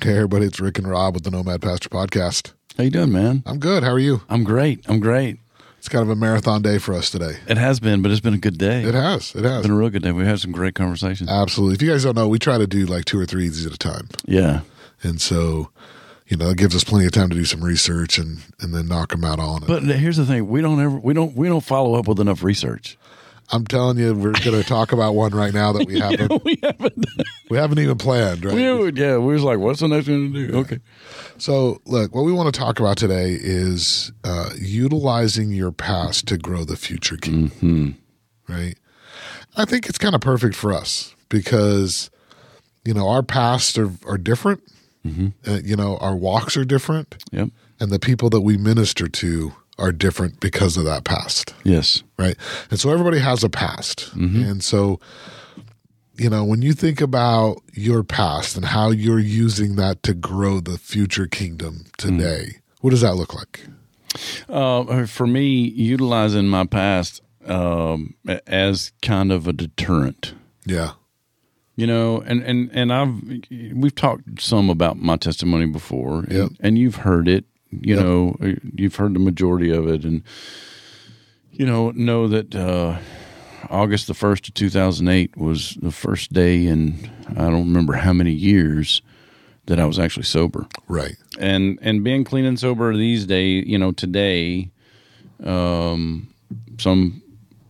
Hey, everybody, it's Rick and Rob with the Nomad Pastor Podcast. How you doing, man? I'm good. How are you? I'm great. It's kind of a marathon day for us today. It has been, but it's been a good day. It has. It's been a real good day. We've had some great conversations. Absolutely. If you guys don't know, we try to do like 2 or 3 of these at a time. Yeah. And so, it gives us plenty of time to do some research and then knock them out on it. But here's the thing: we don't follow up with enough research. I'm telling you, we're going to talk about one right now that we haven't. We haven't even planned, right? We was like, "What's the next one to do?" Yeah. Okay. So, look, what we want to talk about today is utilizing your past to grow the future kingdom. Mm-hmm. Right? I think it's kind of perfect for us because, our pasts are different. Mm-hmm. Our walks are different. Yep. And the people that we minister to are different because of that past. Yes. Right. And so everybody has a past. Mm-hmm. And so, when you think about your past and how you're using that to grow the future kingdom today, what does that look like? For me, utilizing my past as kind of a deterrent. Yeah. And we've talked some about my testimony before, Yep. and you've heard it. You've heard the majority of it, and know that August the 1st of 2008 was the first day in I don't remember how many years that I was actually sober. Right. And being clean and sober these days, today, some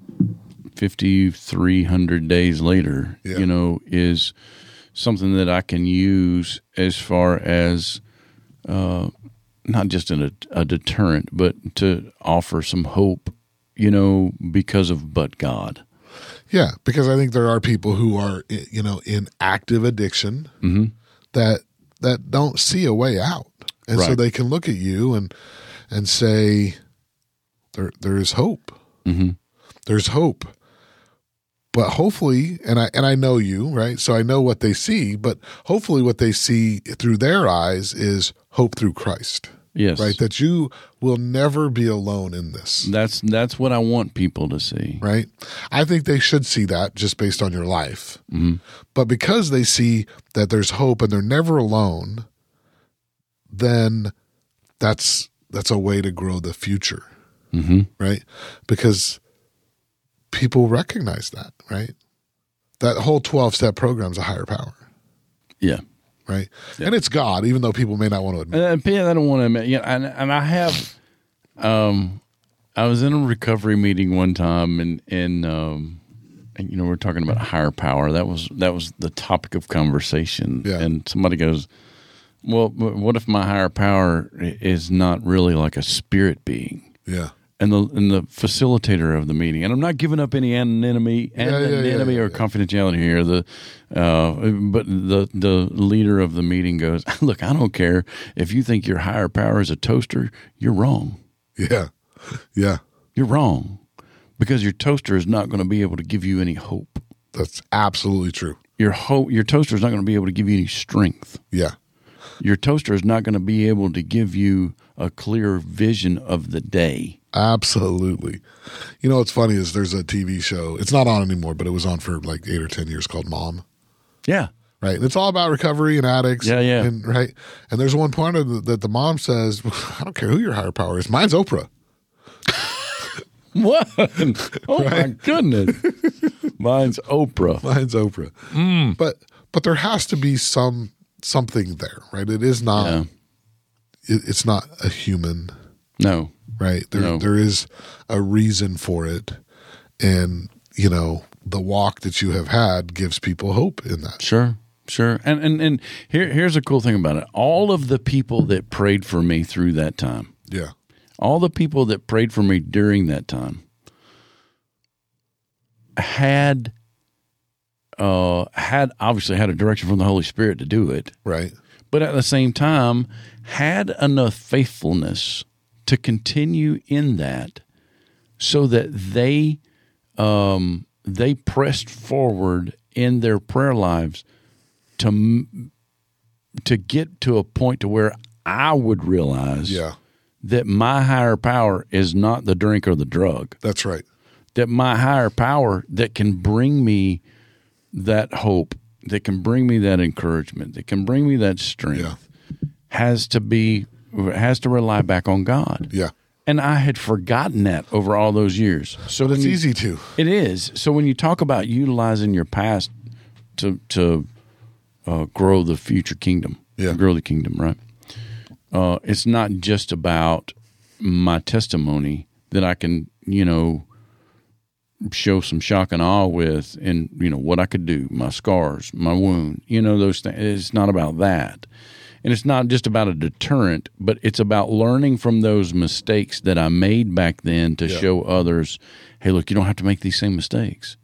5,300 days later, Yeah. is something that I can use as far as not just a deterrent, but to offer some hope, because of but God. Yeah, because I think there are people who are, in active addiction Mm-hmm. that don't see a way out. And so Right. they can look at you and say, there is hope. Mm-hmm. There's hope. But hopefully, and I know you, right? So I know what they see, but hopefully what they see through their eyes is hope through Christ. Yes. Right? That you will never be alone in this. That's what I want people to see. Right? I think they should see that just based on your life. Mm-hmm. But because they see that there's hope and they're never alone, then that's a way to grow the future. Mm-hmm. Right? Because people recognize that, right? That whole 12-step program is a higher power. Yeah. Right? Yeah. And it's God, even though people may not want to admit it. I don't want to admit, and I have, I was in a recovery meeting one time, and we're talking about higher power. That was the topic of conversation. Yeah. And somebody goes, well, what if my higher power is not really like a spirit being? Yeah. And the facilitator of the meeting, and I'm not giving up any anonymity or confidentiality here. But the leader of the meeting goes, look, I don't care if you think your higher power is a toaster, you're wrong. Yeah. Yeah. You're wrong, because your toaster is not going to be able to give you any hope. That's absolutely true. Your toaster is not going to be able to give you any strength. Yeah. Your toaster is not going to be able to give you a clear vision of the day. Absolutely. What's funny is there's a TV show. It's not on anymore, but it was on for like 8 or 10 years called Mom. Yeah. Right. And it's all about recovery and addicts. Yeah, yeah. And, right. And there's one point that the mom says, I don't care who your higher power is. Mine's Oprah. What? Oh, right? My goodness. Mine's Oprah. Mine's Oprah. But there has to be something there, right? It is not. Yeah. It's not a human. No. Right. There is a reason for it. And, the walk that you have had gives people hope in that. Sure. And here's a cool thing about it. All of the people that prayed for me through that time. Yeah. All the people that prayed for me during that time had obviously had a direction from the Holy Spirit to do it. Right. But at the same time had enough faithfulness to continue in that, so that they pressed forward in their prayer lives to get to a point to where I would realize that my higher power is not the drink or the drug. That's right. That my higher power that can bring me that hope, bring me that encouragement, that can bring me that strength, has to rely back on God. Yeah. And I had forgotten that over all those years. So it's easy to. It is. So when you talk about utilizing your past to grow the future kingdom, grow the kingdom, right? It's not just about my testimony that I can, show some shock and awe with, and what I could do, my scars, my wound, those things. It's not about that. And it's not just about a deterrent, but it's about learning from those mistakes that I made back then to show others, hey, look, you don't have to make these same mistakes.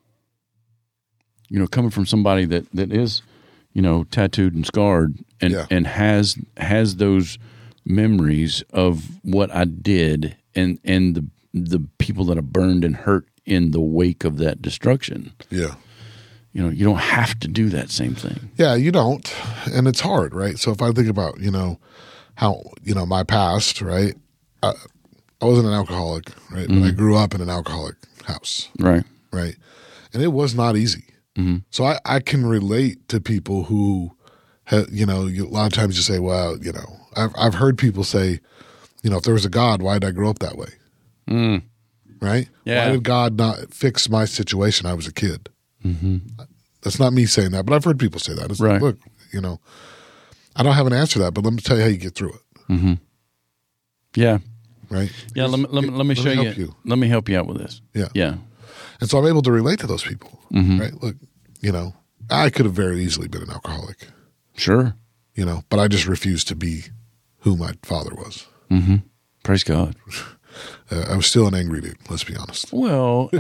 Coming from somebody that is, tattooed and scarred and has those memories of what I did and the people that I burned and hurt in the wake of that destruction. Yeah. You don't have to do that same thing. Yeah, you don't. And it's hard, right? So if I think about, how, my past, right? I wasn't an alcoholic, right? But I grew up in an alcoholic house. Right. Right. And it was not easy. Mm-hmm. So I can relate to people who have, a lot of times you say, well, I've heard people say, if there was a God, why did I grow up that way? Mm. Right? Yeah. Why did God not fix my situation? I was a kid. Mm-hmm. That's not me saying that, but I've heard people say that. It's right. Like, look, I don't have an answer to that, but let me tell you how you get through it. Mm-hmm. Yeah. Right? Yeah, let me show you. Let me help you out with this. Yeah. Yeah. And so I'm able to relate to those people. Mm-hmm. Right? Look, I could have very easily been an alcoholic. Sure. But I just refused to be who my father was. Mm-hmm. Praise God. I was still an angry dude. Let's be honest. Well,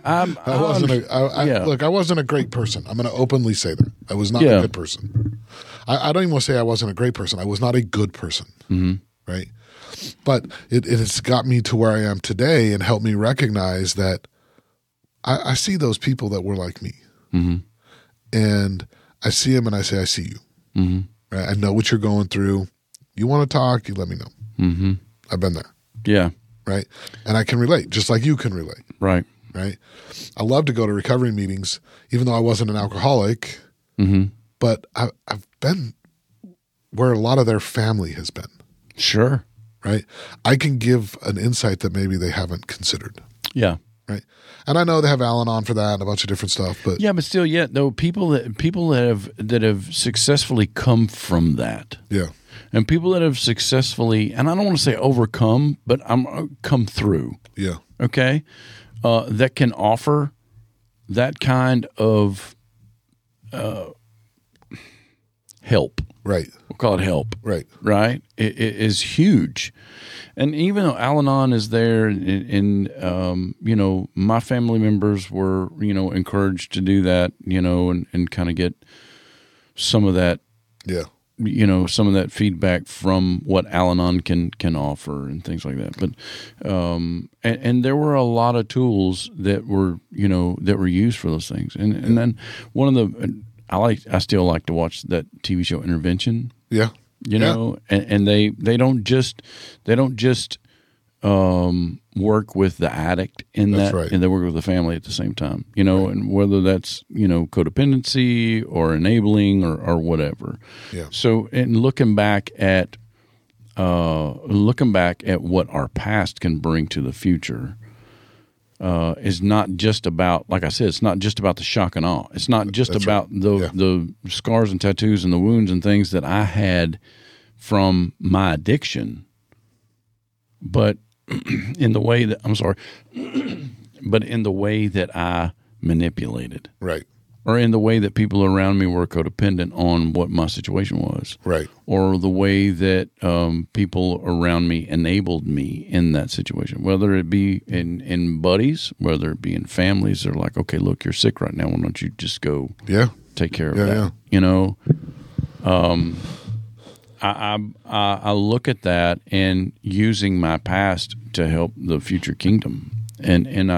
Look, I wasn't a great person. I'm going to openly say that I was not a good person. I don't even want to say I wasn't a great person. I was not a good person. Mm-hmm. Right. But it has got me to where I am today and helped me recognize that I see those people that were like me, mm-hmm. and I see them and I say, I see you. Mm-hmm. Right? I know what you're going through. You want to talk? You let me know. Mm-hmm. I've been there. Yeah. Right. And I can relate just like you can relate. Right. Right. I love to go to recovery meetings, even though I wasn't an alcoholic, mm-hmm. but I've been where a lot of their family has been. Sure. Right. I can give an insight that maybe they haven't considered. Yeah. Right. And I know they have Al-Anon for that and a bunch of different stuff, but yeah, but still, though people that have successfully come from that. Yeah. And people that have successfully, and I don't want to say overcome, but I'm come through. Yeah. Okay. That can offer that kind of help. Right. We'll call it help. Right. Right. It is huge. And even though Al-Anon is there and my family members were, encouraged to do that, and kind of get some of that. Yeah. Some of that feedback from what Al-Anon can offer and things like that. But and there were a lot of tools that were used for those things. And then one of the I still like to watch that TV show Intervention. Yeah. And they don't just work with the addict in That's that, right. and they work with the family at the same time, and whether that's, codependency or enabling or whatever. Yeah. So, and looking back at what our past can bring to the future, is not just about, like I said, it's not just about the shock and awe. It's not just That's about right. the scars and tattoos and the wounds and things that I had from my addiction, but in the way that I manipulated. Right. Or in the way that people around me were codependent on what my situation was. Right. Or the way that people around me enabled me in that situation, whether it be in buddies, whether it be in families. They're like, okay, look, you're sick right now. Why don't you just go take care of that? Yeah. I look at that and using my past to help the future kingdom. And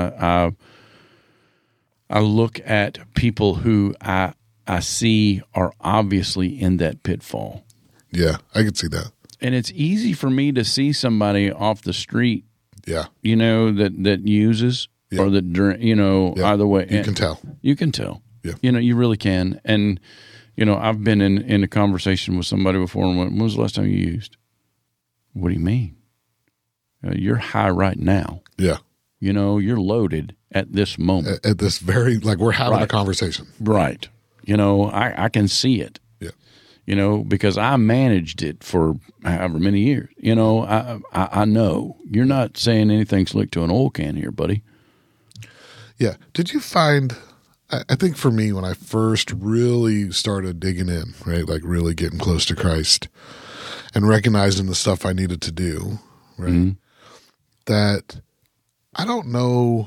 I look at people who I see are obviously in that pitfall. Yeah, I can see that. And it's easy for me to see somebody off the street, yeah, that uses or that, either way. You can tell. You can tell. Yeah. You know, you really can. And, you know, I've been in a conversation with somebody before and went, when was the last time you used? What do you mean? You're high right now. Yeah. You know, you're loaded at this moment. At this very, like, we're having a conversation. Right. You know, I can see it. Yeah. You know, because I managed it for however many years. You know, I know. You're not saying anything slick to an oil can here, buddy. Yeah. Did you find, I think for me, when I first really started digging in, right, like really getting close to Christ and recognizing the stuff I needed to do, right, that I don't know,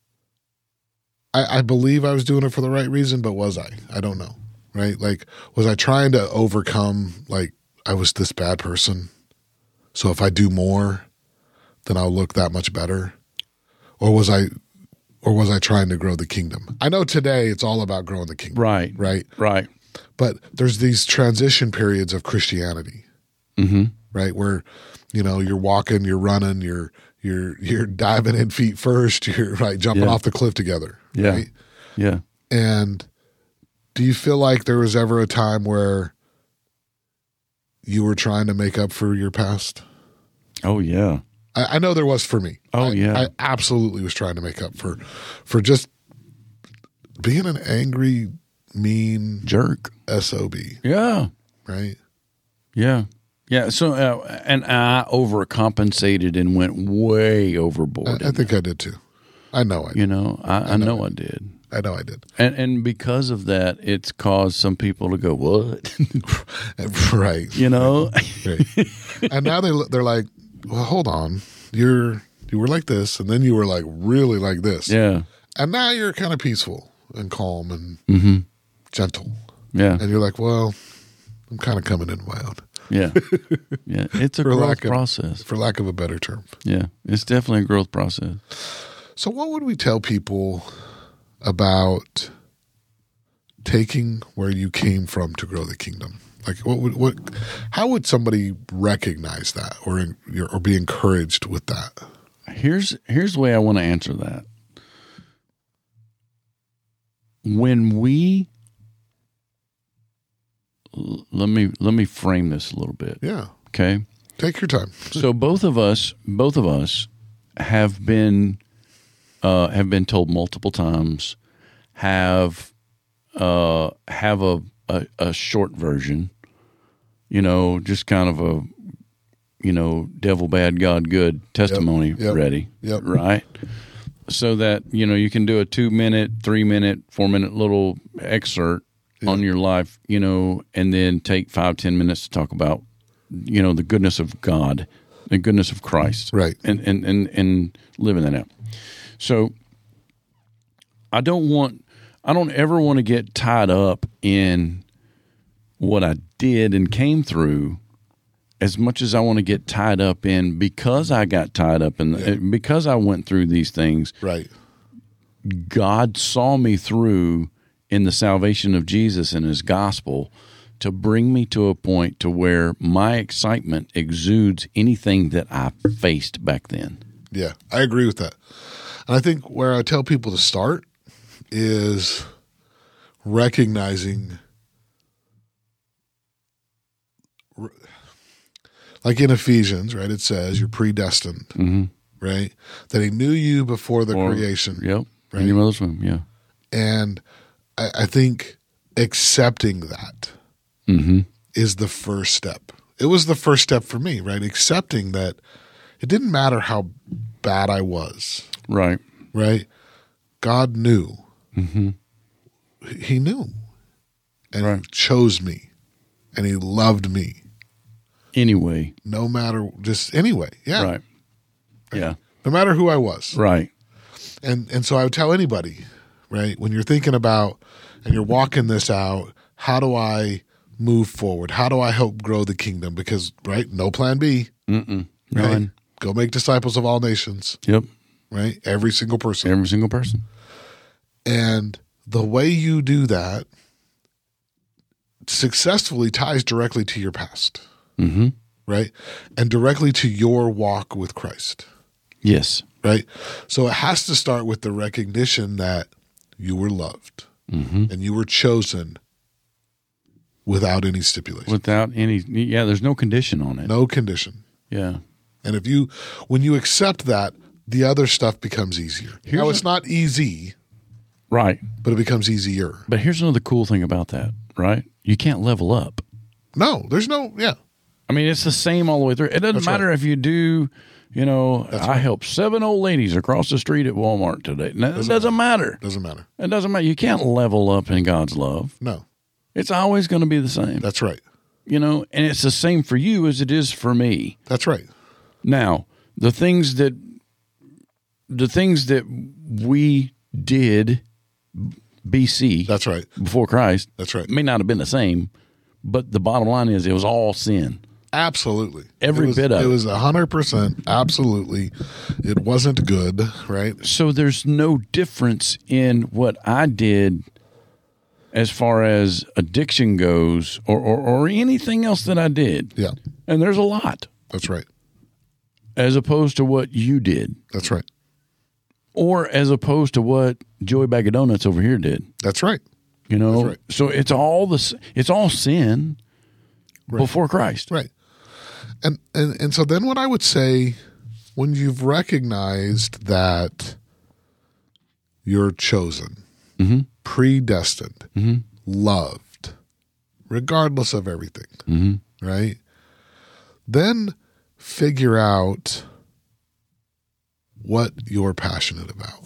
I believe I was doing it for the right reason, but was I? I don't know, right? Like, was I trying to overcome, like, I was this bad person, so if I do more, then I'll look that much better? Or was I trying to grow the kingdom? I know today it's all about growing the kingdom. Right. Right. Right. But there's these transition periods of Christianity, right? Where, you know, you're walking, you're running, you're diving in feet first, you're jumping off the cliff together. Yeah. Right? Yeah. And do you feel like there was ever a time where you were trying to make up for your past? Oh, yeah. I know there was for me. Oh, yeah. I absolutely was trying to make up for just being an angry, mean jerk SOB. Yeah. Right? Yeah. Yeah. So, and I overcompensated and went way overboard. I think I did too. I know I did. You know, I know I did. I know I did. And because of that, it's caused some people to go, what? Right. You know? Right. And now they're like, well, hold on. You were like this, and then you were like really like this. Yeah. And now you're kind of peaceful and calm and gentle. Yeah. And you're like, well, I'm kind of coming into my own. Yeah. Yeah. It's a growth process. For lack of a better term. Yeah. It's definitely a growth process. So what would we tell people about taking where you came from to grow the kingdom? Like, how would somebody recognize that or be encouraged with that? Here's the way I want to answer that. When we let me frame this a little bit. Yeah. Okay. Take your time. So both of us have been told multiple times, have a short version, you know, just kind of a, you know, devil bad, God good testimony ready. Yep. Right. So that, you know, you can do a 2-minute, 3-minute, 4-minute little excerpt on your life, you know, and then take 5-10 minutes to talk about, you know, the goodness of God, the goodness of Christ. Right. And living that out. So I don't ever want to get tied up in what I did and came through as much as I want to get tied up in because I got tied up in because I went through these things. Right. God saw me through in the salvation of Jesus and his gospel to bring me to a point to where my excitement exudes anything that I faced back then. Yeah, I agree with that. And I think where I tell people to start is recognizing, like in Ephesians, right, it says you're predestined, right? That he knew you before the creation. Yep. Right? In your mother's womb, yeah. And I think accepting that is the first step. It was the first step for me, right? Accepting that it didn't matter how bad I was. Right. Right? God knew. He knew. And he chose me. And he loved me. Anyway. No matter, just anyway. Yeah. Right. Yeah. No matter who I was. Right. And so I would tell anybody, right, when you're thinking about and you're walking this out, how do I move forward? How do I help grow the kingdom? Because, right, no plan B. Right? None. Go make disciples of all nations. Yep. Right? Every single person. Every single person. And the way you do that successfully ties directly to your past. Right? And directly to your walk with Christ. Yes. Right? So it has to start with the recognition that you were loved. and you were chosen without any stipulation. Without any, there's no condition on it. No condition. Yeah. And when you accept that, the other stuff becomes easier. Now, it's not easy. Right. But it becomes easier. But here's another cool thing about that, right? You can't level up. No, there's no, I mean, it's the same all the way through. It doesn't matter if you do, I helped 7 old ladies across the street at Walmart today. No, it doesn't matter. Doesn't matter. It doesn't matter. You can't level up in God's love. No. It's always going to be the same. That's right. And it's the same for you as it is for me. That's right. Now, the things that we did BC, that's right, before Christ, that's right, may not have been the same, but the bottom line is it was all sin. Absolutely, every bit of it. It was 100%. Absolutely, it wasn't good, right? So there's no difference in what I did as far as addiction goes, or anything else that I did. Yeah, and there's a lot. That's right. As opposed to what you did. That's right. Or as opposed to what Joey Bag of Donuts over here did. That's right. That's right. So it's all sin before Christ. Right. And so then what I would say, when you've recognized that you're chosen, predestined, loved, regardless of everything, right? Then figure out what you're passionate about.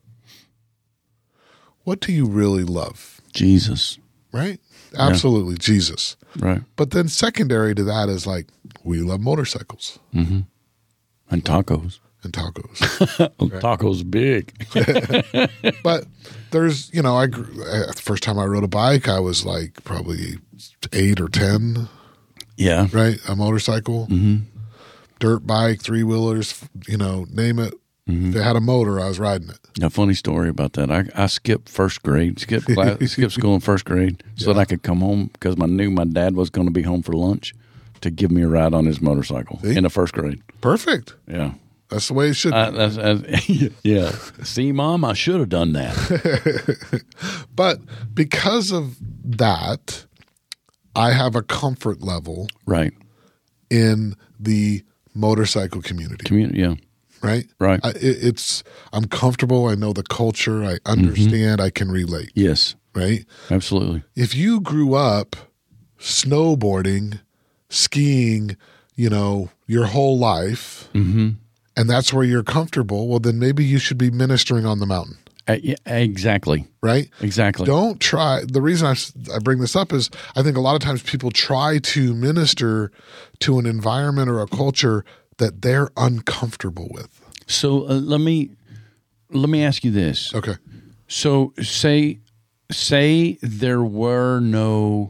What do you really love? Jesus. Right? Absolutely, yeah. Jesus. Right. But then secondary to that is like, we love motorcycles. And tacos. And tacos. Right? Tacos big. But there's, the first time I rode a bike, I was like probably 8 or 10. Yeah. Right? A motorcycle. Dirt bike, 3-wheelers, name it. If it had a motor, I was riding it. A funny story about that. I skipped first grade, skipped school in first grade so that I could come home because I knew my dad was going to be home for lunch to give me a ride on his motorcycle in the first grade. Perfect. Yeah. That's the way it should be. Yeah. See, Mom, I should have done that. But because of that, I have a comfort level right in the motorcycle community. Yeah. Right? Right. I'm comfortable. I know the culture. I understand. I can relate. Yes. Right? Absolutely. If you grew up snowboarding, skiing, your whole life, and that's where you're comfortable, well, then maybe you should be ministering on the mountain. Yeah, exactly. Right? Exactly. Don't try. The reason I bring this up is I think a lot of times people try to minister to an environment or a culture that they're uncomfortable with. So let me ask you this. Okay. So say there were no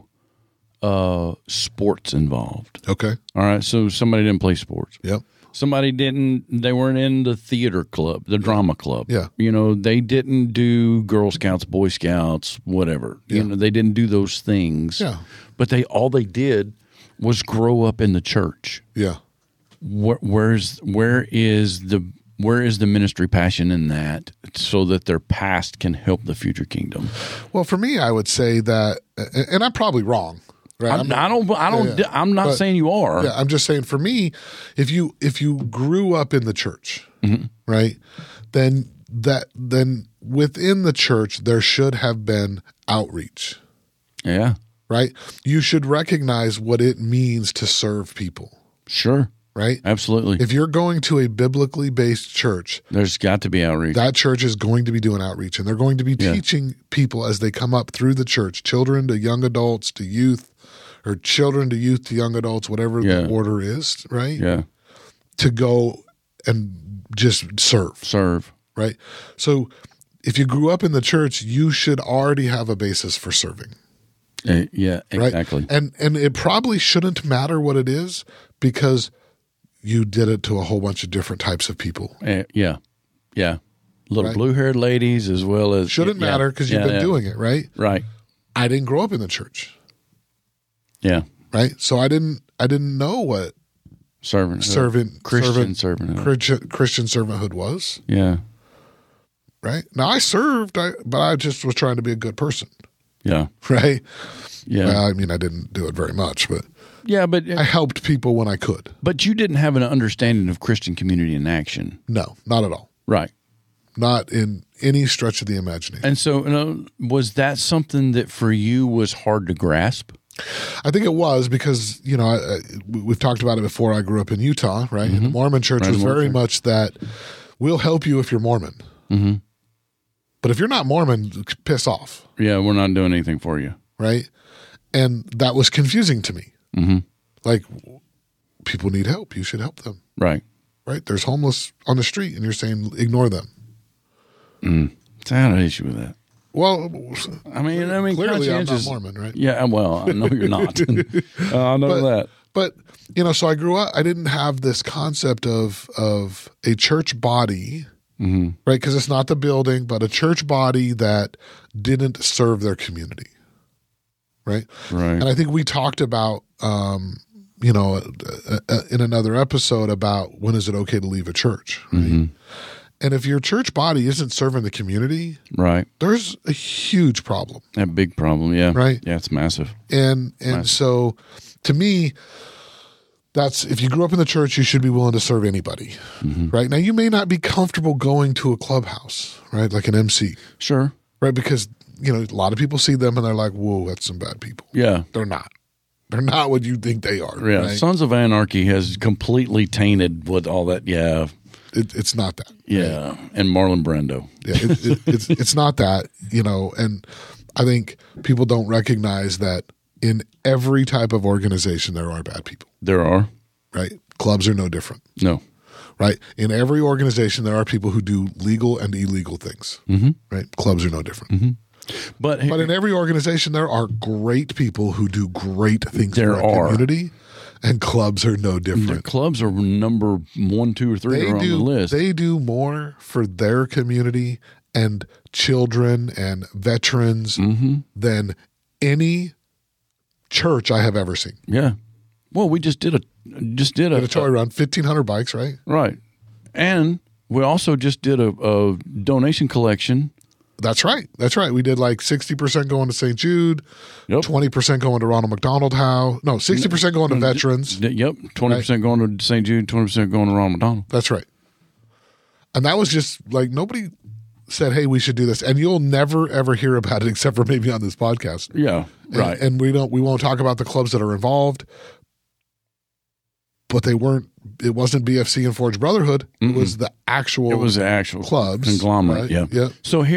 sports involved. Okay. All right. So somebody didn't play sports. Yep. Somebody they weren't in the theater club, the drama club. Yeah. They didn't do Girl Scouts, Boy Scouts, whatever. Yeah. They didn't do those things. Yeah. But all they did was grow up in the church. Yeah. Where is the ministry passion in that, so that their past can help the future kingdom? Well, for me, I would say that, and I'm probably wrong. Right? I'm not saying you are. Yeah, I'm just saying for me, if you grew up in the church, right, then within the church there should have been outreach. Yeah. Right? You should recognize what it means to serve people. Sure. Right? Absolutely. If you're going to a biblically based church, there's got to be outreach. That church is going to be doing outreach, and they're going to be teaching people as they come up through the church, children to young adults to youth, or children to youth to young adults, whatever the order is, right? Yeah. To go and just serve. Serve. Right? So if you grew up in the church, you should already have a basis for serving. Yeah, exactly. Right? And it probably shouldn't matter what it is, because you did it to a whole bunch of different types of people. Yeah. Little blue-haired ladies as well as... Shouldn't matter because you've been doing it, right? Right. I didn't grow up in the church. Yeah. Right? So I didn't know what Christian servanthood was. Yeah. right? Now I served, but I just was trying to be a good person, Yeah. right? Yeah. Well, I mean, I didn't do it very much, but Yeah, but I helped people when I could. But you didn't have an understanding of Christian community in action. No, not at all. Right. Not in any stretch of the imagination. And so was that something that for you was hard to grasp? I think it was because, we've talked about it before. I grew up in Utah, right? And the Mormon church was very much that we'll help you if you're Mormon. Mm-hmm. But if you're not Mormon, piss off. Yeah, we're not doing anything for you. Right? And that was confusing to me. Mm-hmm. Like, people need help. You should help them. Right. Right? There's homeless on the street, and you're saying ignore them. So I had an issue with that. Well, I mean, clearly I'm not Mormon, right? Yeah, well, I know you're not. I know that. But, so I grew up, I didn't have this concept of a church body, right? Because it's not the building, but a church body that didn't serve their community, right? Right. And I think we talked about, in another episode about when is it okay to leave a church, right? Mm-hmm. And if your church body isn't serving the community, right, there's a huge problem. A big problem, yeah. Right? Yeah, it's massive. And so to me, that's if you grew up in the church, you should be willing to serve anybody. Mm-hmm. Right? Now you may not be comfortable going to a clubhouse, right? Like an MC. Sure. Right? Because, a lot of people see them and they're like, whoa, that's some bad people. Yeah. They're not. They're not what you think they are. Yeah. Right? Sons of Anarchy has completely tainted with all that. Yeah. It's not that. Yeah. Right? And Marlon Brando. Yeah. It's not that, and I think people don't recognize that in every type of organization, there are bad people. There are. Right? Clubs are no different. No. Right? In every organization, there are people who do legal and illegal things. Mm-hmm. Right? Clubs are no different. Mm-hmm. But in every organization, there are great people who do great things for the community, and clubs are no different. Clubs are number 1, 2, or 3 on the list. They do more for their community and children and veterans than any church I have ever seen. Yeah. Well, we just did a toy run, 1,500 bikes, right? Right. And we also just did a donation collection. That's right. We did like 60% going to St. Jude, 20% going to Ronald McDonald House. No, 60% going to veterans. Yep. 20% going to St. Jude, 20% going to Ronald McDonald. That's right. And that was just like nobody said, hey, we should do this. And you'll never, ever hear about it except for maybe on this podcast. Yeah. Right. And we won't talk about the clubs that are involved. But it wasn't BFC and Forge Brotherhood. It was the actual clubs. Conglomerate, right? Yeah.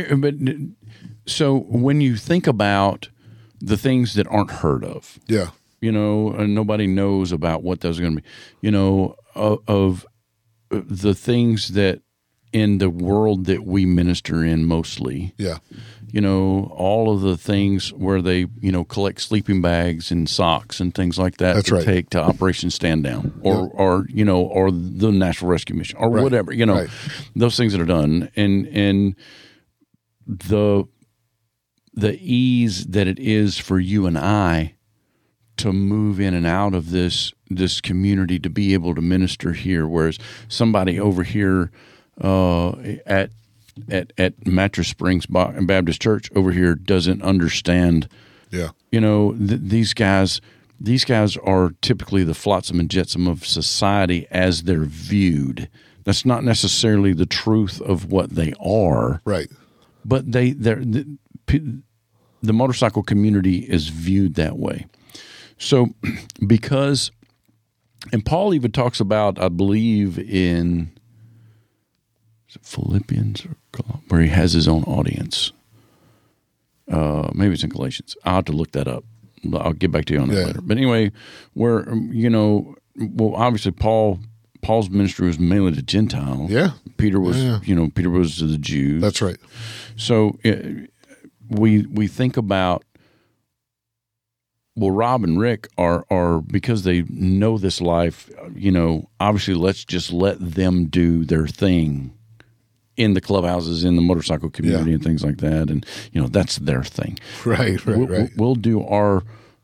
So when you think about the things that aren't heard of, and nobody knows about what those are going to be, of the things that in the world that we minister in mostly, all of the things where they, collect sleeping bags and socks and things like that take to Operation Stand Down or the National Rescue Mission or whatever, those things that are done and the ease that it is for you and I to move in and out of this community to be able to minister here, whereas somebody over here at Mattress Springs Baptist Church over here doesn't understand. Yeah, these guys are typically the flotsam and jetsam of society as they're viewed. That's not necessarily the truth of what they are, right? But the motorcycle community is viewed that way. So because, and Paul even talks about, I believe in Philippians where he has his own audience. Maybe it's in Galatians. I'll have to look that up. I'll get back to you on that later. But anyway, where obviously Paul's ministry was mainly to Gentiles. Yeah, Peter was Peter was to the Jews. That's right. So we think about. Well, Rob and Rick are because they know this life. Obviously, let's just let them do their thing in the clubhouses, in the motorcycle community, and things like that. And that's their thing. Right. We'll do our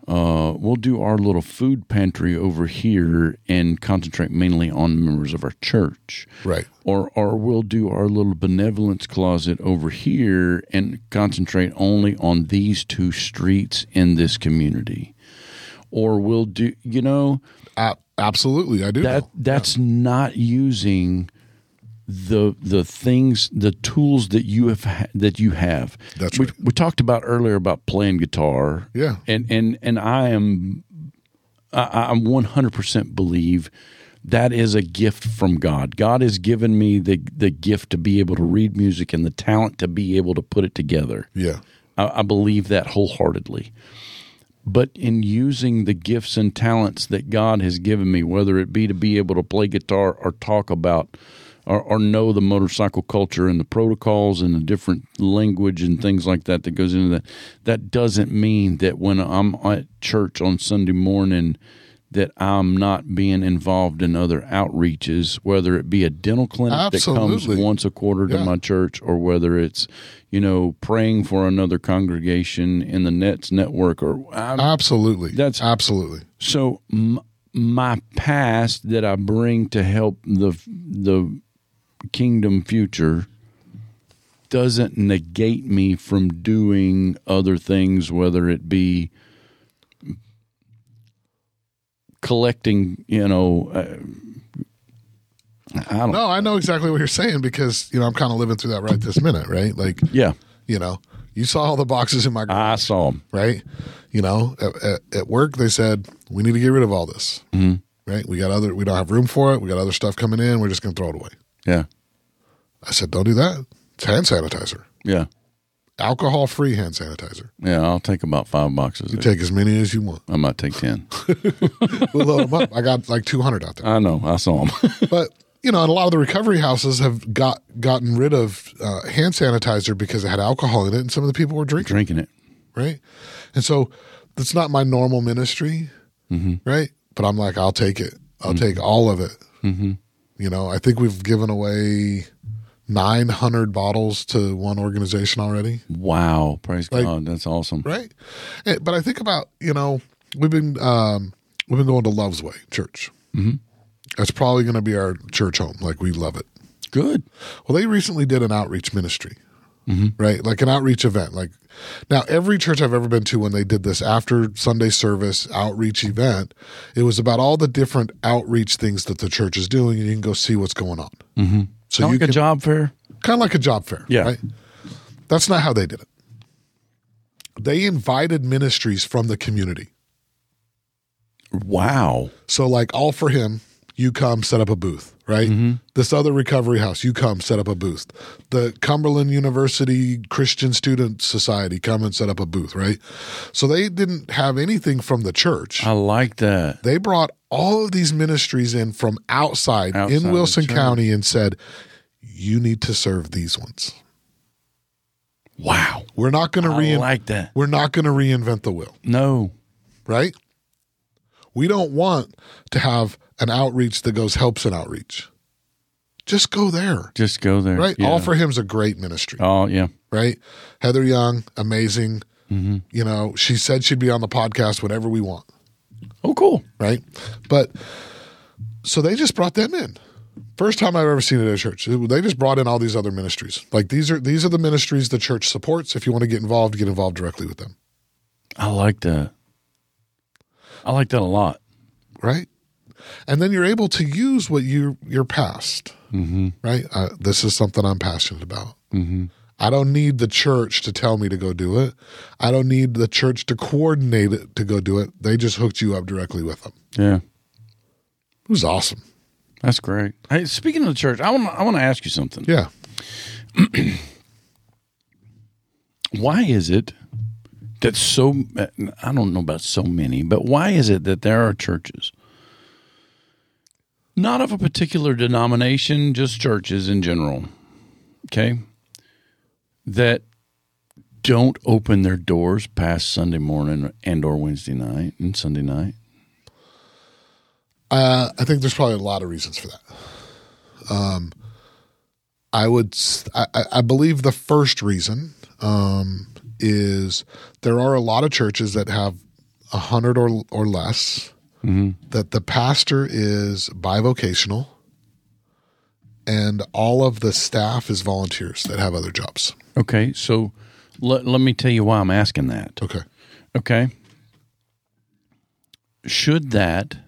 We'll do our little food pantry over here and concentrate mainly on members of our church. Right. Or we'll do our little benevolence closet over here and concentrate only on these 2 streets in this community. Or we'll do, Absolutely, I do. That's not using the things, the tools that you have. That's right. We talked about earlier about playing guitar. Yeah. And I'm 100% believe that is a gift from God. God has given me the gift to be able to read music and the talent to be able to put it together. Yeah. I believe that wholeheartedly. But in using the gifts and talents that God has given me, whether it be to be able to play guitar or talk about or know the motorcycle culture and the protocols and the different language and things like that goes into that, that doesn't mean that when I'm at church on Sunday morning that I'm not being involved in other outreaches, whether it be a dental clinic that comes once a quarter to my church, or whether it's, praying for another congregation in the NETS network. Absolutely. So my past that I bring to help the kingdom future doesn't negate me from doing other things, whether it be collecting, I know exactly what you're saying, because I'm kind of living through that right this minute, right? Like, yeah, you saw all the boxes in my garage. I saw them, right? At work they said we need to get rid of all this, right? We don't have room for it. We got other stuff coming in. We're just going to throw it away. Yeah, I said, don't do that. It's hand sanitizer. Yeah, alcohol-free hand sanitizer. Yeah, I'll take about 5 boxes. You take as many as you want. I might take 10. We'll load them up. I got like 200 out there. I know. I saw them. But, and a lot of the recovery houses have gotten rid of hand sanitizer because it had alcohol in it, and some of the people were drinking it. Right? And so that's not my normal ministry, right? But I'm like, I'll take it. I'll take all of it. I think we've given away 900 bottles to one organization already. Wow. Praise God. That's awesome. Right. But I think about, we've been going to Love's Way Church. That's probably going to be our church home. Like, we love it. Good. Well, they recently did an outreach ministry, right? Like an outreach event. Like, now every church I've ever been to, when they did this after Sunday service outreach event, it was about all the different outreach things that the church is doing, and you can go see what's going on. So kind of like a job fair? Kind of like a job fair. Yeah. Right? That's not how they did it. They invited ministries from the community. Wow. So like All for Him, you come set up a booth, right? This other recovery house, you come set up a booth. The Cumberland University Christian Student Society, come and set up a booth, right? So they didn't have anything from the church. I like that. They brought all of these ministries in from outside in Wilson County and said, you need to serve these ones. Wow. We're not going to like that. We're not going to reinvent the wheel. No. Right? We don't want to have an outreach that goes helps an outreach. Just go there. Just go there. Right? Yeah. All for Him's a great ministry. Oh, yeah. Right? Heather Young, amazing. She said she'd be on the podcast whenever we want. Oh, cool. Right? But so they just brought them in. First time I've ever seen it at a church. They just brought in all these other ministries. Like, these are the ministries the church supports. If you want to get involved directly with them. I like that. I like that a lot. Right? And then you're able to use what your past. Right? This is something I'm passionate about. I don't need the church to tell me to go do it. I don't need the church to coordinate it to go do it. They just hooked you up directly with them. Yeah. It was awesome. That's great. Hey, speaking of the church, I want to ask you something. Yeah. Why is it that I don't know about so many, but why is it that there are churches, not of a particular denomination, just churches in general, okay, that don't open their doors past Sunday morning and or Wednesday night and Sunday night? I think there's probably a lot of reasons for that. I believe the first reason is there are a lot of churches that have 100 or less, that the pastor is bivocational, and all of the staff is volunteers that have other jobs. Okay, so let me tell you why I'm asking that. Okay. Should that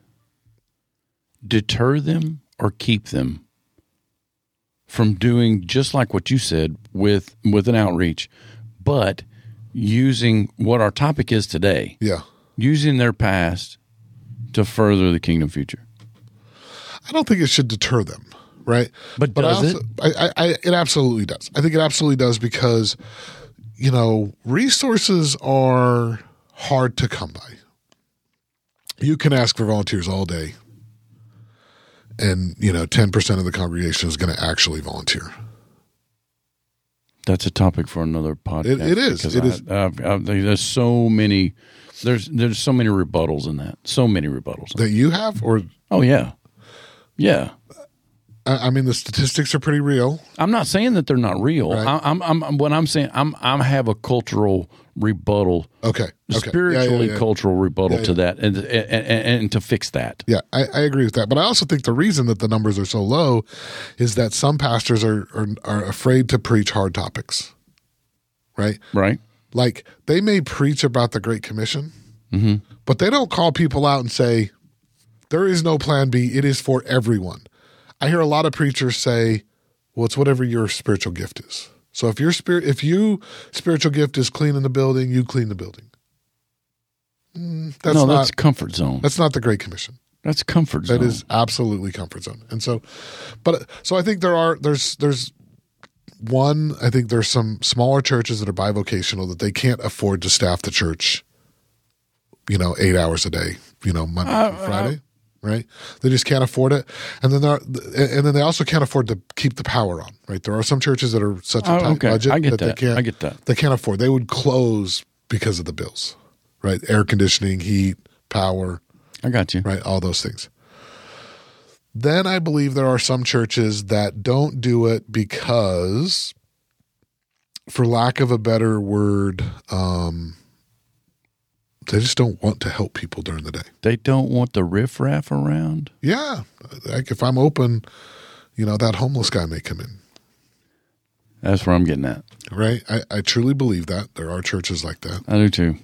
deter them or keep them from doing just like what you said with an outreach, but using what our topic is today? Yeah. Using their past to further the kingdom future. I don't think it should deter them, right? But does it? It absolutely does. I think it absolutely does because, resources are hard to come by. You can ask for volunteers all day, and 10% of the congregation is going to actually volunteer. That's a topic for another podcast. It is. There's so many. There's so many rebuttals in that. So many rebuttals that you have, or yeah. I mean, the statistics are pretty real. I'm not saying that they're not real. Right. What I'm saying, I have a cultural rebuttal. Okay. Spiritually cultural rebuttal to that, and to fix that. Yeah, I agree with that. But I also think the reason that the numbers are so low is that some pastors are afraid to preach hard topics. Right. Right. Like they may preach about the Great Commission, but they don't call people out and say, there is no plan B. It is for everyone. I hear a lot of preachers say, well, it's whatever your spiritual gift is. So if your spiritual gift is cleaning the building, you clean the building. That's comfort zone. That's not the Great Commission. That's comfort zone. That is absolutely comfort zone. And so I think there's some smaller churches that are bivocational that they can't afford to staff the church, 8 hours a day, Monday through Friday. Right, they just can't afford it, and then they also can't afford to keep the power on. Right, there are some churches that are such a tight budget I get that they can't afford. They would close because of the bills, right? Air conditioning, heat, power. I got you. Right, all those things. Then I believe there are some churches that don't do it because, for lack of a better word, they just don't want to help people during the day. They don't want the riffraff around? Yeah. Like if I'm open, that homeless guy may come in. That's where I'm getting at. Right? I truly believe that. There are churches like that. I do too.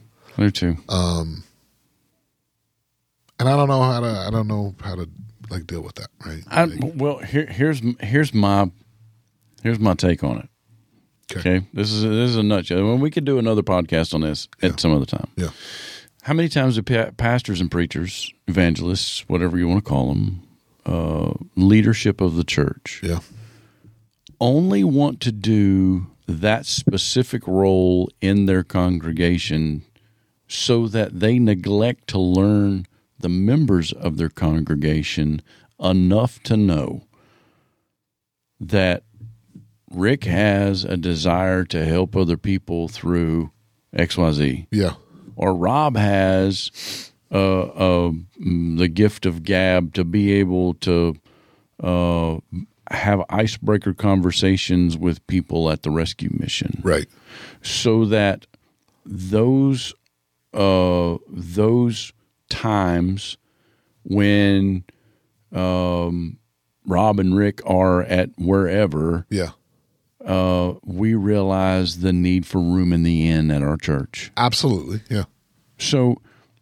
And I don't know how to like deal with that, right? Here's my take on it. Okay. This is a nutshell. Well, we could do another podcast on this at some other time. Yeah. How many times do pastors and preachers, evangelists, whatever you want to call them, leadership of the church, only want to do that specific role in their congregation so that they neglect to learn the members of their congregation enough to know that Rick has a desire to help other people through XYZ. Yeah. Or Rob has the gift of gab to be able to have icebreaker conversations with people at the rescue mission. Right. So that those times when Rob and Rick are at wherever, we realize the need for room in the inn at our church. Absolutely, yeah. So,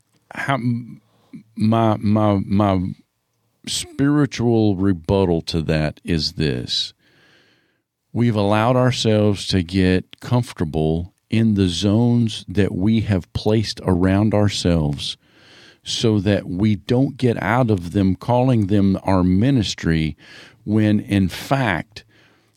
my spiritual rebuttal to that is this: we've allowed ourselves to get comfortable in the zones that we have placed around ourselves, so that we don't get out of them, calling them our ministry, when in fact,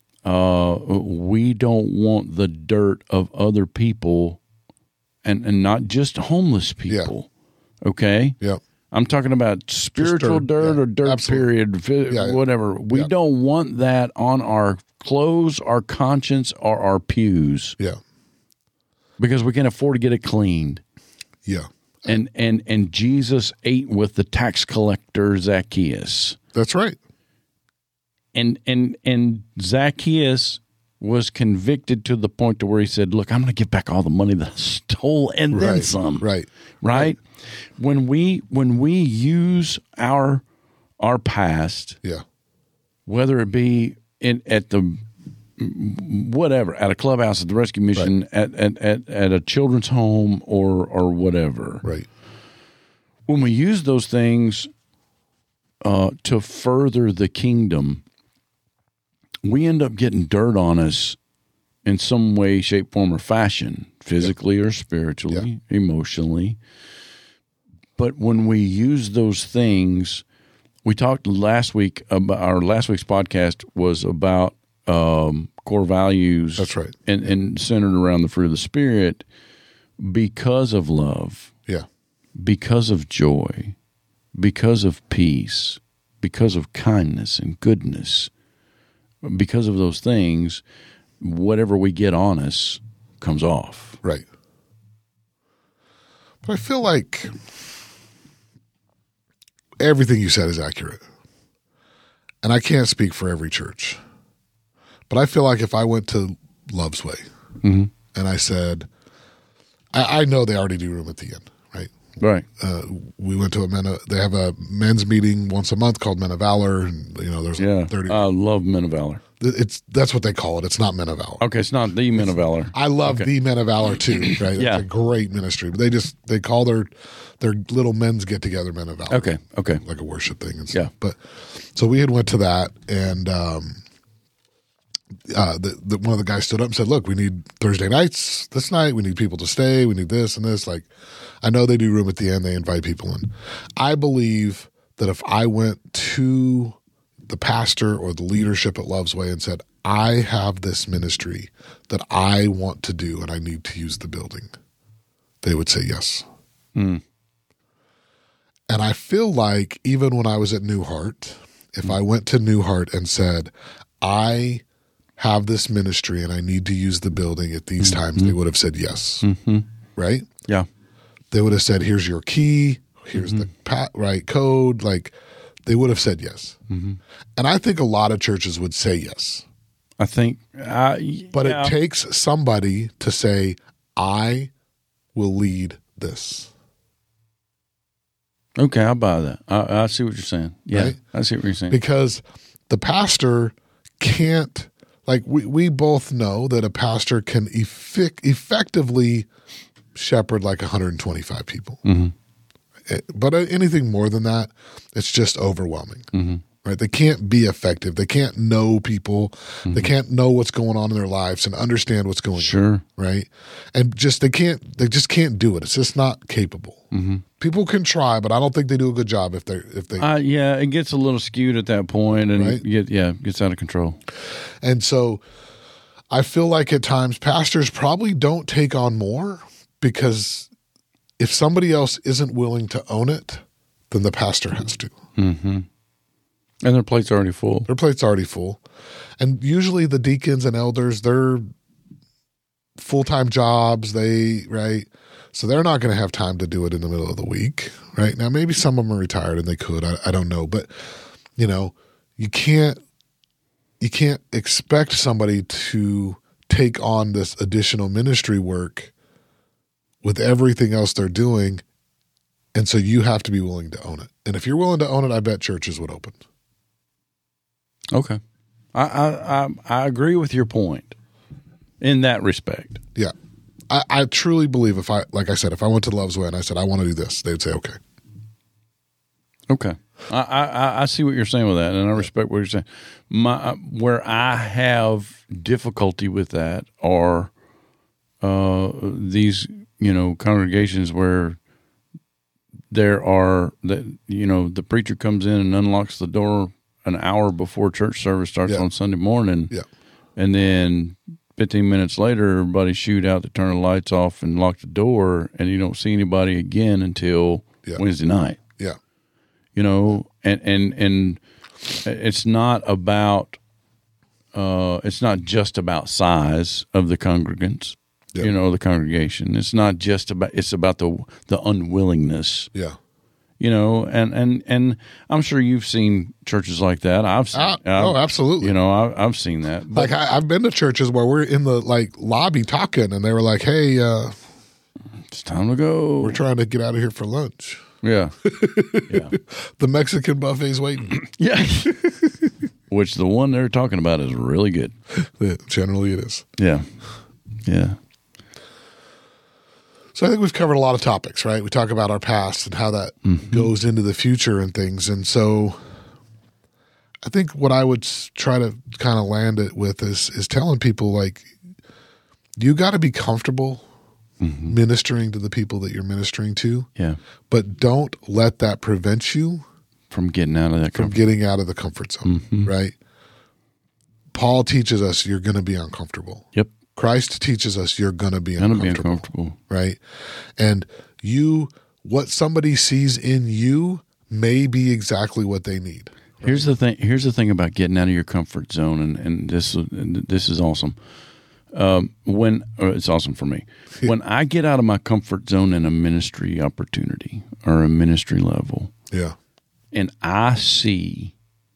we don't want the dirt of other people, and not just homeless people. Yeah. Okay? Yeah. I'm talking about spiritual dirt or dirt, absolutely. Period, whatever. We don't want that on our clothes, our conscience, or our pews. Yeah. Because we can afford to get it cleaned. Yeah. And Jesus ate with the tax collector Zacchaeus. That's right. And Zacchaeus was convicted to the point to where he said, look, I'm going to give back all the money that I stole and then some. Right? When we use our past, whether it be at the whatever, at a clubhouse, at the rescue mission, at a children's home or whatever. Right. When we use those things to further the kingdom, we end up getting dirt on us in some way, shape, form, or fashion, physically or spiritually, emotionally. But when we use those things, we talked last week about our last week's podcast was about core values. That's right. And centered around the fruit of the Spirit because of love. Yeah. Because of joy, because of peace, because of kindness and goodness. Because of those things, whatever we get on us comes off. Right. But I feel like everything you said is accurate. And I can't speak for every church. But I feel like if I went to Love's Way and I said, I know they already do room at the end, right? Right. We went to they have a men's meeting once a month called Men of Valor, and there's 30. I love Men of Valor. That's what they call it. It's not Men of Valor. Okay, it's not the Men of Valor. I love the Men of Valor too. Right? It's a great ministry, but they call their little men's get together Men of Valor. Okay, like a worship thing and stuff. Yeah. But so we had went to that, and one of the guys stood up and said, "Look, we need Thursday nights this night. We need people to stay. We need this and this. Like, I know they do room at the end. They invite people in. I believe that if I went to the pastor or the leadership at Love's Way and said, I have this ministry that I want to do and I need to use the building, they would say yes. And I feel like even when I was at New Heart, if I went to New Heart and said, I have this ministry and I need to use the building at these times, they would have said yes. Right? Yeah. They would have said, here's your key, here's the right code. Like, they would have said yes. And I think a lot of churches would say yes. I think. But it takes somebody to say, I will lead this. Okay, I'll buy that. I see what you're saying. Yeah, right? I see what you're saying. Because the pastor can't, like we both know that a pastor can effectively shepherd like 125 people. But anything more than that, it's just overwhelming. Right? They can't be effective. They can't know people. They can't know what's going on in their lives and understand what's going on. Right? And they just can't do it. It's just not capable. People can try, but I don't think they do a good job if they it gets a little skewed at that point, and right? it gets out of control. And so I feel like at times pastors probably don't take on more because if somebody else isn't willing to own it, then the pastor has to. And their plate's already full. Their plate's already full. And usually the deacons and elders, they're full-time jobs, right? So they're not going to have time to do it in the middle of the week, right? Now, maybe some of them are retired and they could. I don't know. But, you can't expect somebody to take on this additional ministry work with everything else they're doing. And so you have to be willing to own it. And if you're willing to own it, I bet churches would open. Okay. I agree with your point in that respect. Yeah. I truly believe if I went to Love's Way and I said, I want to do this, they'd say, okay. Okay. I see what you're saying with that, and I respect what you're saying. Where I have difficulty with that are these, congregations where the preacher comes in and unlocks the door an hour before church service starts on Sunday morning. Yeah. And then 15 minutes later, everybody shoot out to turn the lights off and lock the door, and you don't see anybody again until Wednesday night. Yeah. And it's not about it's not just about size of the congregants, the congregation. It's not just about, it's about the unwillingness. Yeah. You know, and I'm sure you've seen churches like that. Absolutely. You know, I've seen that. Like I've been to churches where we're in the lobby talking, and they were like, "Hey, it's time to go. We're trying to get out of here for lunch." Yeah, yeah. The Mexican buffet's waiting. Yeah, which the one they're talking about is really good. Generally, it is. Yeah, yeah. So I think we've covered a lot of topics, right? We talk about our past and how that goes into the future and things. And so I think what I would try to kind of land it with is telling people, like, you got to be comfortable ministering to the people that you're ministering to. Yeah. But don't let that prevent you from getting out of that getting out of the comfort zone, right? Paul teaches us you're going to be uncomfortable. Yep. Christ teaches us you're going to be uncomfortable, right? And what somebody sees in you may be exactly what they need. Right? Here's the thing about getting out of your comfort zone, and this is awesome. It's awesome for me. When I get out of my comfort zone in a ministry opportunity or a ministry level, yeah, and I see,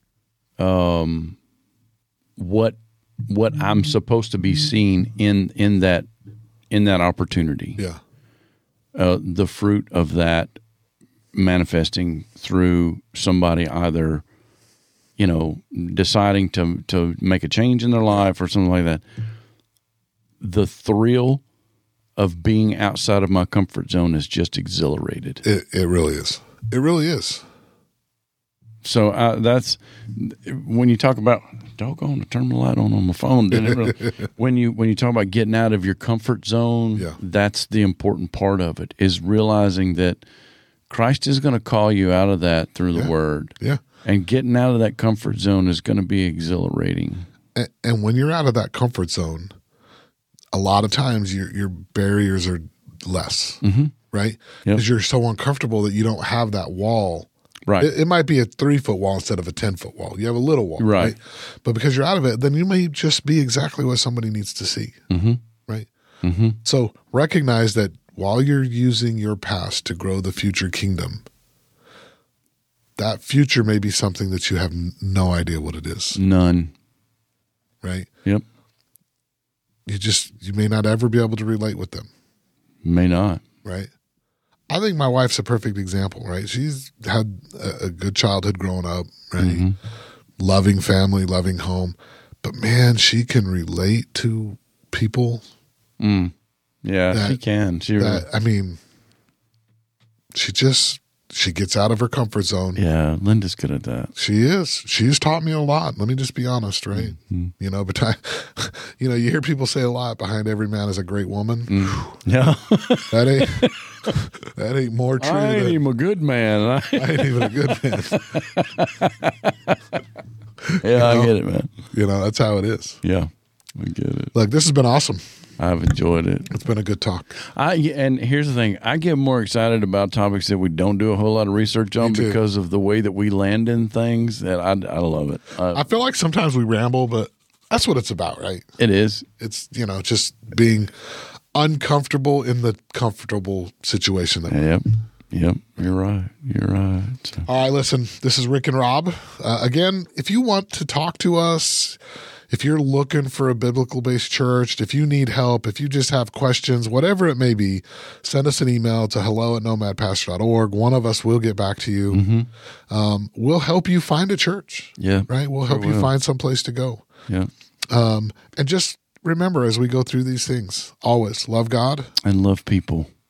what I'm supposed to be seeing in that opportunity. Yeah. The fruit of that manifesting through somebody either, you know, deciding to make a change in their life or something like that. The thrill of being outside of my comfort zone is just exhilarated. It really is. It really is. So that's when you talk about doggone to turn the light on my phone. Didn't it really, when you talk about getting out of your comfort zone, that's the important part of it, is realizing that Christ is going to call you out of that through the Word. Yeah, and getting out of that comfort zone is going to be exhilarating. And when you're out of that comfort zone, a lot of times your barriers are less, right? Because you're so uncomfortable that you don't have that wall. Right. It might be a 3-foot wall instead of a 10-foot wall. You have a little wall, right? But because you're out of it, then you may just be exactly what somebody needs to see, right? So recognize that while you're using your past to grow the future kingdom, that future may be something that you have no idea what it is. None. Right? Yep. You may not ever be able to relate with them. May not. Right? I think my wife's a perfect example, right? She's had a good childhood growing up, right? Loving family, loving home. But man, she can relate to people. Yeah, she can. I mean, she gets out of her comfort zone. Yeah, Linda's good at that. She is. She's taught me a lot. Let me just be honest, right? You know, but you hear people say a lot, behind every man is a great woman. Yeah. That ain't more true. I ain't even a good man. I ain't even a good man. Yeah, I get it, man. That's how it is. Yeah, I get it. Look, this has been awesome. I've enjoyed it. It's been a good talk. And here's the thing. I get more excited about topics that we don't do a whole lot of research on because of the way that we land in things. That I love it. I feel like sometimes we ramble, but that's what it's about, right? It is. It's, just being uncomfortable in the comfortable situation that we're in. Yep. You're right. So. All right, listen, this is Rick and Rob. Again, if you want to talk to us, if you're looking for a biblical-based church, if you need help, if you just have questions, whatever it may be, send us an email to hello@nomadpastor.org. One of us will get back to you. We'll help you find a church. Yeah. Right? We'll help you find some place to go. Yeah. And just remember, as we go through these things, always love God. And love people.